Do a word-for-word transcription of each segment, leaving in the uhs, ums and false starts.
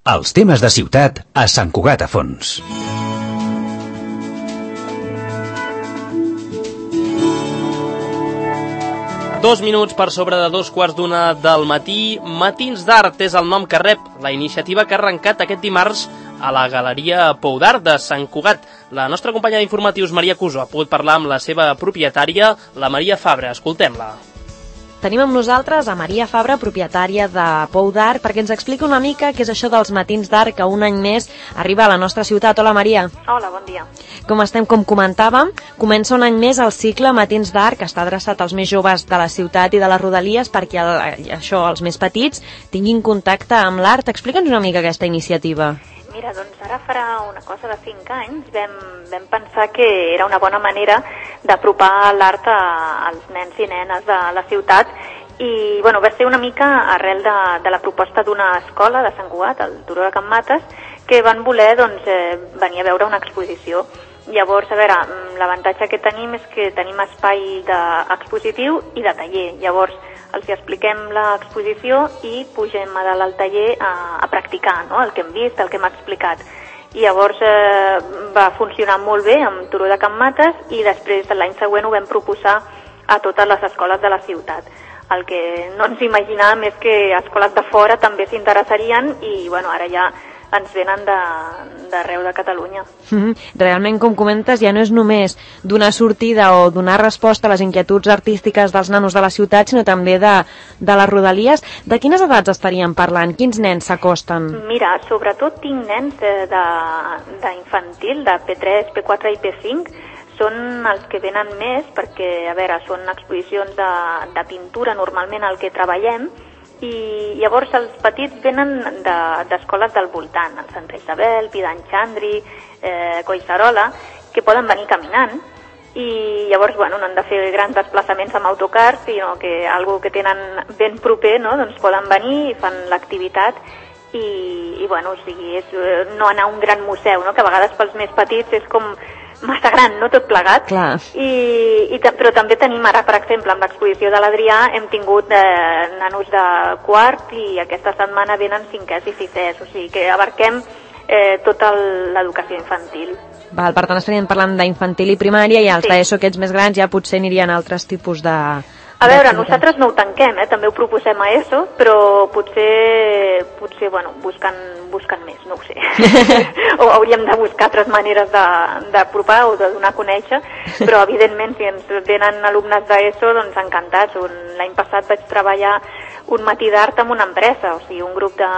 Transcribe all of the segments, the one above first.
Els temes de ciutat a Sant Cugat a Fons. Dos minuts per sobre de dos quarts d'una del matí. Matins d'Art és el nom que rep la iniciativa que ha arrencat aquest dimarts a la Galeria Pou d'Art de Sant Cugat. La nostra companya d'informatius, Maria Cuso, ha pogut parlar amb la seva propietària, la Maria Fabra. Escoltem-la. Tenim amb nosaltres a Maria Fabra, propietària de Pou d'Art, perquè ens explica una mica què és això dels Matins d'Art que un any més arriba a la nostra ciutat. Hola, Maria. Hola, bon dia. Com estem, com comentàvem, comença un any més el cicle Matins d'Art, que està adreçat als més joves de la ciutat i de les rodalies perquè el, això, els més petits, tinguin contacte amb l'art. Explica'ns una mica aquesta iniciativa. Mira, doncs ara farà una cosa de cinc anys vam, vam pensar que era una bona manera d'apropar l'art als nens i nenes de la ciutat i bueno, va ser una mica arrel de, de la proposta d'una escola de Sant Cugat, el Turó de Can Mates, que van voler doncs, eh, venir a veure una exposició. Llavors, a veure, l'avantatge que tenim és que tenim espai d'expositiu i de taller. Llavors, els expliquem l'exposició i pugem a dalt al taller a, a practicar, no?, el que hem vist, el que hem explicat. I llavors eh, va funcionar molt bé amb Turó de Can Mates i després l'any següent ho vam proposar a totes les escoles de la ciutat. El que no ens imaginàvem és que escoles de fora també s'interessarien i bueno, ara ja ens venen d'arreu de, de Catalunya. Mm-hmm. Realment, com comentes, ja no és només donar sortida o donar resposta a les inquietuds artístiques dels nanos de la ciutat, sinó també de, de les rodalies. De quines edats estaríem parlant? Quins nens s'acosten? Mira, sobretot tinc nens d'infantil, de, de P tres, P quatre i P cinc, són els que venen més perquè, a veure, són exposicions de, de pintura normalment el que treballem, i llavors els petits venen d'escoles de, del voltant, el Santa Isabel, Pidan Xandri, eh, Collserola, que poden venir caminant i llavors bueno, no han de fer grans desplaçaments amb autocars, sinó que algo que tenen ben proper, no? Doncs poden venir i fan l'activitat i, i bueno, o sigui, és no anar a un gran museu, no? Que a vegades pels més petits és com massa gran, no?, tot plegat. Clar. I, i, però també tenim ara, per exemple, amb l'exposició de l'Adrià hem tingut eh, nanos de quart i aquesta setmana venen cinquers i sisers, o sigui que abarquem eh, tota l'educació infantil. Val, per tant estaríem parlant d'infantil i primària i els Sí. d'ESO, aquests més grans, ja potser anirien a altres tipus de... A veure, nosaltres no ho tanquem, eh? També ho proposem a ESO, però potser, potser bueno, buscant, buscant més, no ho sé. O hauríem de buscar altres maneres d'apropar o de donar a conèixer, però evidentment si ens venen alumnes d'ESO, doncs encantats. L'any passat vaig treballar un matí d'art amb una empresa, o sigui, un grup de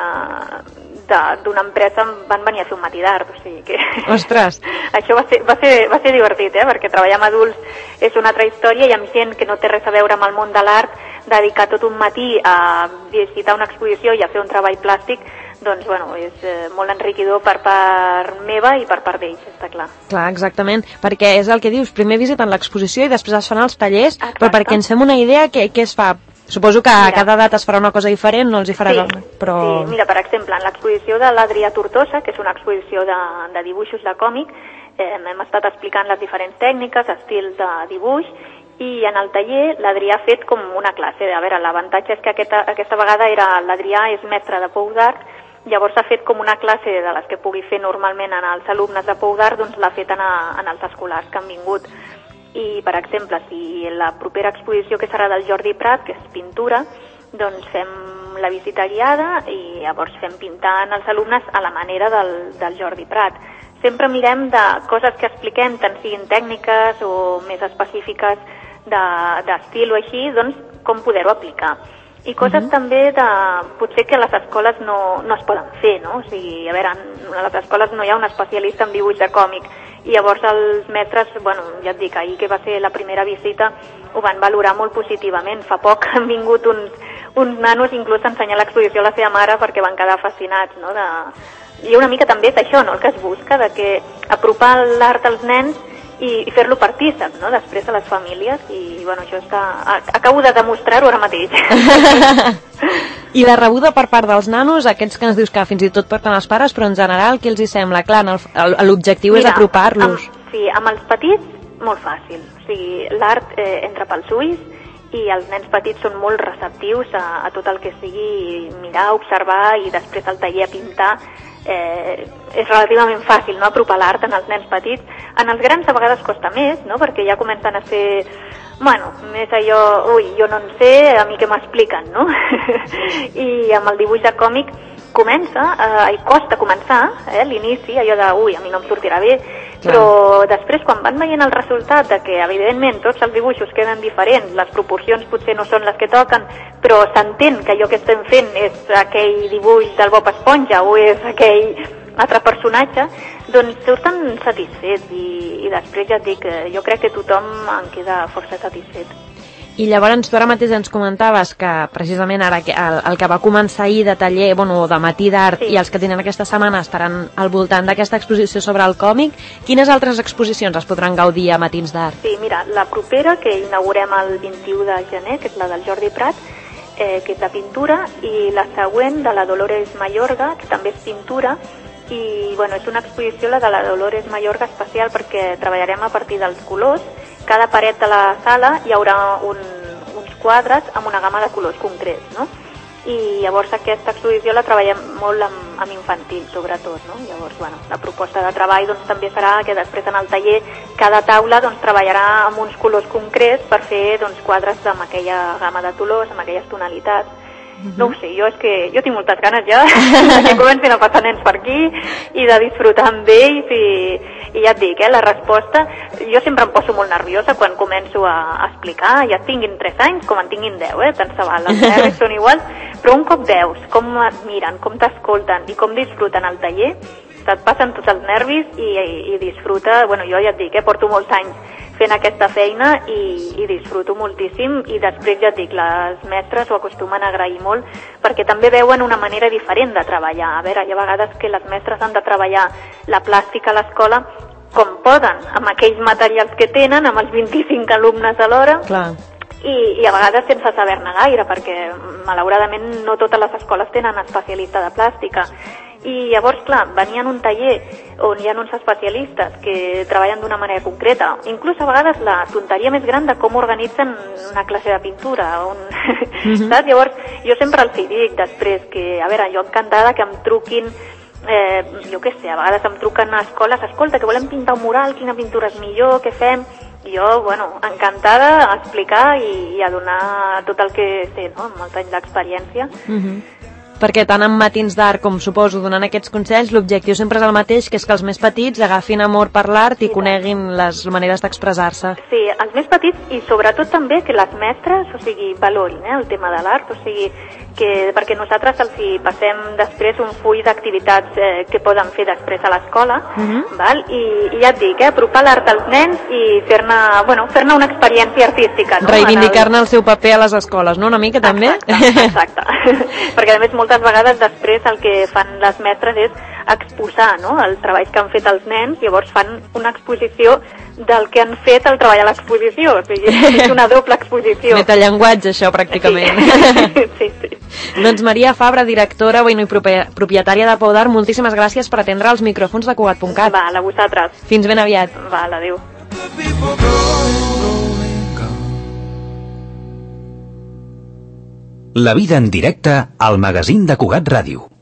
d'una empresa van venir a fer un matí d'art, o sigui que... Ostres! Això va ser, va ser, va ser divertit, eh? Perquè treballar amb adults és una altra història i amb gent que no té res a veure amb el món de l'art, dedicar tot un matí a visitar una exposició i a fer un treball plàstic, doncs, bueno, és eh, molt enriquidor per part meva i per part d'ells, està clar. Clar, exactament, perquè és el que dius, primer visiten l'exposició i després es fan els tallers, Exacte. Però perquè ens fem una idea, què, què es fa? Suposo que a Mira. cada edat es farà una cosa diferent, no els hi farà... Sí, però... sí, mira, per exemple, en l'exposició de l'Adrià Tortosa, que és una exposició de, de dibuixos de còmic, eh, hem estat explicant les diferents tècniques, estils de dibuix, i en el taller l'Adrià ha fet com una classe. A veure, l'avantatge és que aquesta, aquesta vegada era l'Adrià és mestre de Pou d'Art, llavors ha fet com una classe de les que pugui fer normalment en els alumnes de Pou d'Art, doncs l'ha fet en, a, en els escolars que han vingut. I, per exemple, si la propera exposició que serà del Jordi Prat, que és pintura, doncs fem la visita guiada i llavors fem pintar els alumnes a la manera del, del Jordi Prat. Sempre mirem de coses que expliquem, tant siguin tècniques o més específiques d'estil o així, doncs com poder-ho aplicar. I coses uh-huh. també de... potser que a les escoles no, no es poden fer, no? O sigui, a veure, a les escoles no hi ha un especialista en dibuix de còmic, i llavors els mestres, bueno, ja et dic, ahir que va ser la primera visita, ho van valorar molt positivament. Fa poc han vingut uns, uns nanos inclús a ensenyar l'exposició a la seva mare perquè van quedar fascinats, no? De... I una mica també és això, no?, el que es busca, de que apropar l'art als nens i, i fer-lo partícip, no?, després a les famílies, i bueno, això està... acabo de demostrar-ho ara mateix. I la rebuda per part dels nanos, aquests que ens dius que fins i tot porten els pares, però en general, què els hi sembla? Clar, l'objectiu és apropar-los. Amb, sí, amb els petits, molt fàcil. O sigui, l'art eh, entra pels ulls i els nens petits són molt receptius a, a tot el que sigui mirar, observar i després al taller a pintar. Eh, és relativament fàcil, no?, apropar l'art en els nens petits. En els grans a vegades costa més, no?, perquè ja comencen a ser, bueno, més allò, ui, jo no en sé, a mi què m'expliquen, no? I amb el dibuix de còmic comença, eh, i costa començar, eh, l'inici, allò de, ui, a mi no em sortirà bé, però després quan van veient el resultat de que evidentment tots els dibuixos queden diferents, les proporcions potser no són les que toquen, però s'entén que allò que estem fent és aquell dibuix del Bob Esponja o és aquell altre personatge, doncs surten satisfets i, i després ja et dic, jo crec que tothom en queda força satisfet. I llavors tu ara mateix ens comentaves que precisament ara el, el que va començar ahir de taller, bueno, de matí d'art, sí, i els que tenen aquesta setmana estaran al voltant d'aquesta exposició sobre el còmic. Quines altres exposicions es podran gaudir a Matins d'Art? Sí, mira, la propera que inaugurem el vint-i-u de gener, que és la del Jordi Prat, eh, que és de pintura, i la següent de la Dolores Mayorga, que també és pintura, i bueno, és una exposició, la de la Dolores Mayorga, especial perquè treballarem a partir dels colors. Cada paret de la sala hi haurà un, uns quadres amb una gamma de colors concrets, no? I llavors aquesta exposició la treballem molt amb, amb infantil, sobretot, no? Llavors, bueno, la proposta de treball doncs, també serà que després en el taller cada taula doncs, treballarà amb uns colors concrets per fer doncs, quadres amb aquella gamma de colors, amb aquelles tonalitats. No ho sé, jo és que jo tinc moltes ganes ja que comencin a passar nens per aquí i de disfrutar amb ells i, i ja et dic, eh, la resposta, jo sempre em poso molt nerviosa quan començo a, a explicar, ja tinguin tres anys com en tinguin deu, eh, tant se val, els nervis són iguals, però un cop veus com et miren, com t'escolten i com disfruten el taller, se't passen tots els nervis i, i, i disfruta, bueno, jo ja et dic, eh, porto molts anys fent aquesta feina i, i disfruto moltíssim i després ja et dic, les mestres ho acostumen a agrair molt perquè també veuen una manera diferent de treballar. A veure, hi ha vegades que les mestres han de treballar la plàstica a l'escola com poden, amb aquells materials que tenen, amb els vint-i-cinc alumnes a l'hora. Clar. I, i a vegades sense saber-ne gaire, perquè malauradament no totes les escoles tenen especialista de plàstica. I llavors, clar, venien un taller on hi ha uns especialistes que treballen d'una manera concreta. Inclús a vegades la tonteria més gran de com organitzen una classe de pintura. On... Mm-hmm. Saps? Llavors, jo sempre els dic després que, a veure, jo encantada que em truquin, eh, jo què sé, a vegades em truquen a escoles, escolta, que volem pintar un mural, quina pintura és millor, què fem? I jo, bueno, encantada a explicar i, i a donar tot el que sé, no?, amb molts anys d'experiència. Mm-hmm. Perquè tant en Matins d'Art com, suposo, donant aquests consells, l'objectiu sempre és el mateix, que és que els més petits agafin amor per l'art i coneguin les maneres d'expressar-se. Sí, els més petits i sobretot també que les mestres, o sigui, valorin eh, el tema de l'art, o sigui, que perquè nosaltres els hi passem després un full d'activitats eh, que poden fer després a l'escola, uh-huh. val? I, i ja et dic, eh, apropar l'art als nens i fer-ne, bueno, fer-ne una experiència artística. No? Reivindicar-ne el... el seu paper a les escoles, no? Una mica també? Exacte, exacte. Perquè a més moltes vegades després el que fan les mestres és exposar, no?, els treballs que han fet els nens, llavors fan una exposició del que han fet al treball a l'exposició, o sigui, és una doble exposició. Metallenguatge, això, pràcticament. Sí, sí, sí. Doncs Maria Fabra, directora bueno, i propietària de Pau d'Art, moltíssimes gràcies per atendre els micròfons de Cugat punt cat. Val, a vosaltres. Fins ben aviat. Val, adéu. La vida en directe al magazín de Cugat Ràdio.